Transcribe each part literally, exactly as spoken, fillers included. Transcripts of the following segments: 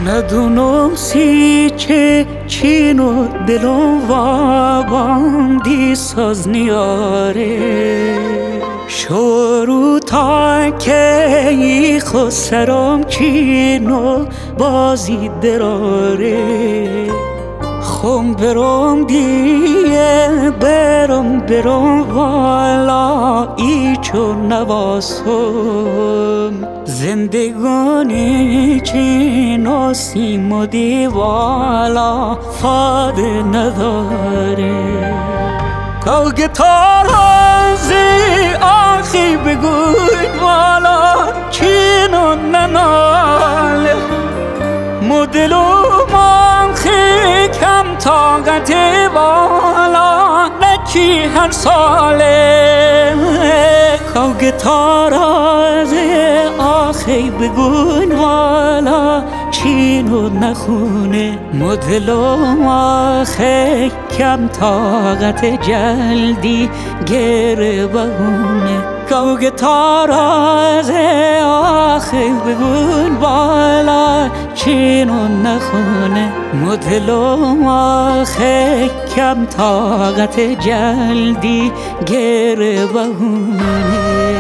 ندونم سی چه چین و دلم و باندی ساز نیاره شروع تا که ای خسرم چین و بازی دراره خم برم دیگه برم برم والا ای چون نواسم زندگانی چین و سیم و دیوالا فاده نداره که گتار هزی آخی بگوی والا چین و نناله مدلو مانخی کم طاقت والا نچی هر ساله که گتار هزی آخی بگوی والا چین و نخونه مدلو آخی کم طاقت جلدی گره بهونه که گتار هزی آخی بگوی والا چین و نخونه مدلو آخی کم طاقت جلدی گره بهونه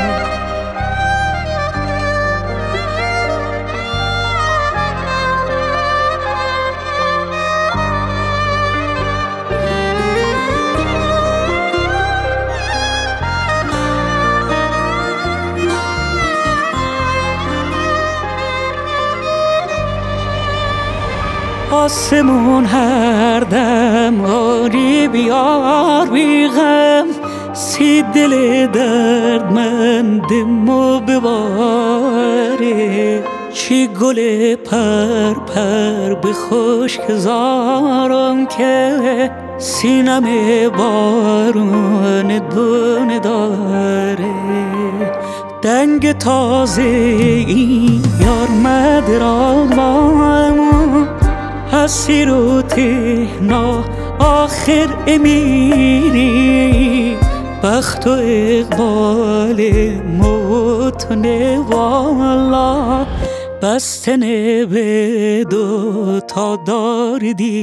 آسمون هر دم آری بیار بی غم سی دل دردمندمو بباره چی گل پر پر به خشک زارم که سینم بارون دونه داره دنگ تازه این یار مدرامم حسیر و تهنا آخر امیری بخت و اقبال موتنه والا بستنه به دو تا دار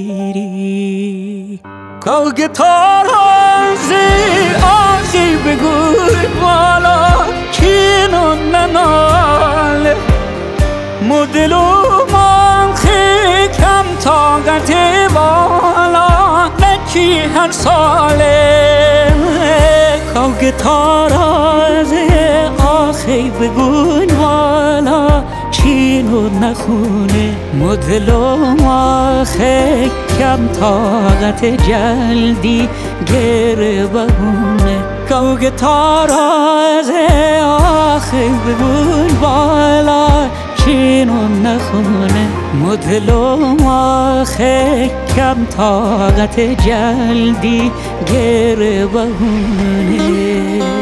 دیری که گتار هزی آخی بگوی والا چین و نناله مدلو مانخی کم طاقت والا نچی هر ساله که گتار هزی آخی بگوی والا چین و نخونه مدلو آخی کم طاقت جلدی گره بهونه که گتار هزی آخی بگوی والا چین و نخونه مدلو آخی کم طاقت جلدی گره بهونه